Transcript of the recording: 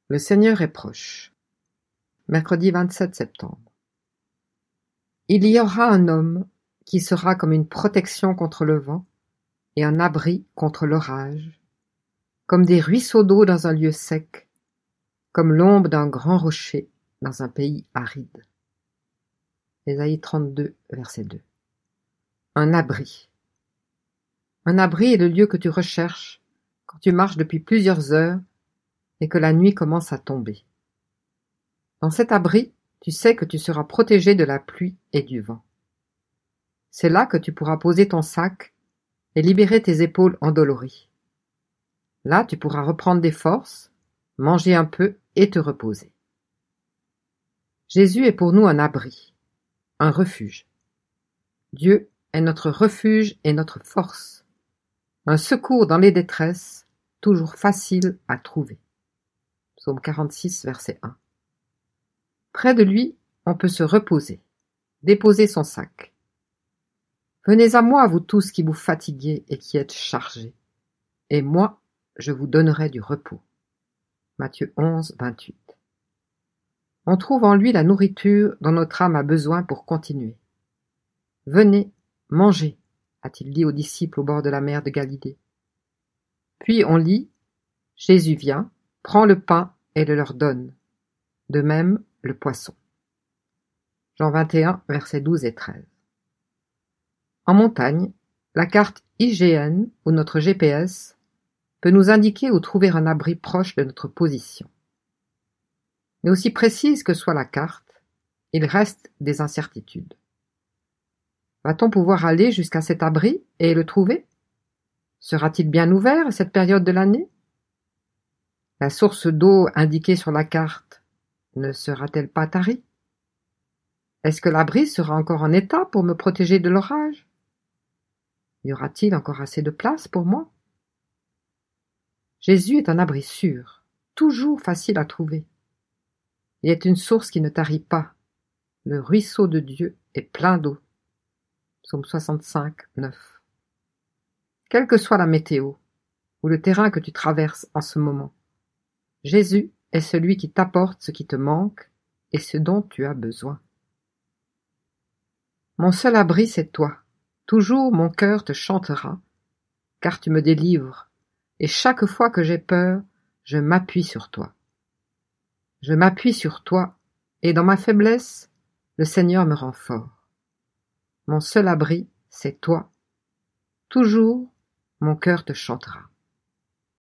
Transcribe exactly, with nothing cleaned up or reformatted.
Le Seigneur est proche. Mercredi vingt-sept septembre. Il y aura un homme qui sera comme une protection contre le vent et un abri contre l'orage, comme des ruisseaux d'eau dans un lieu sec, comme l'ombre d'un grand rocher dans un pays aride. Ésaïe trente-deux, verset deux. Un abri. Un abri est le lieu que tu recherches quand tu marches depuis plusieurs heures et que la nuit commence à tomber. Dans cet abri, tu sais que tu seras protégé de la pluie et du vent. C'est là que tu pourras poser ton sac et libérer tes épaules endolories. Là, tu pourras reprendre des forces, manger un peu et te reposer. Jésus est pour nous un abri, un refuge. Dieu est notre refuge et notre force, un secours dans les détresses, toujours facile à trouver. Psaume quarante-six, verset un. Près de lui, on peut se reposer, déposer son sac. Venez à moi, vous tous qui vous fatiguez et qui êtes chargés, et moi, je vous donnerai du repos. Matthieu onze, vingt-huit. On trouve en lui la nourriture dont notre âme a besoin pour continuer. Venez, mangez, a-t-il dit aux disciples au bord de la mer de Galilée. Puis on lit, Jésus vient, prend le pain et le leur donne. De même, le poisson. Jean vingt et un, versets douze et treize. En montagne, la carte I G N ou notre G P S peut nous indiquer où trouver un abri proche de notre position. Mais aussi précise que soit la carte, il reste des incertitudes. Va-t-on pouvoir aller jusqu'à cet abri et le trouver? Sera-t-il bien ouvert à cette période de l'année? La source d'eau indiquée sur la carte ne sera-t-elle pas tarie? Est-ce que l'abri sera encore en état pour me protéger de l'orage? Y aura-t-il encore assez de place pour moi? Jésus est un abri sûr, toujours facile à trouver. Il est une source qui ne tarit pas. Le ruisseau de Dieu est plein d'eau. Psaume soixante-cinq, neuf. Quelle que soit la météo, ou le terrain que tu traverses en ce moment, Jésus est celui qui t'apporte ce qui te manque et ce dont tu as besoin. Mon seul abri, c'est toi. Toujours mon cœur te chantera, car tu me délivres, et chaque fois que j'ai peur, je m'appuie sur toi. Je m'appuie sur toi, et dans ma faiblesse, le Seigneur me rend fort. Mon seul abri, c'est toi. Toujours, mon cœur te chantera.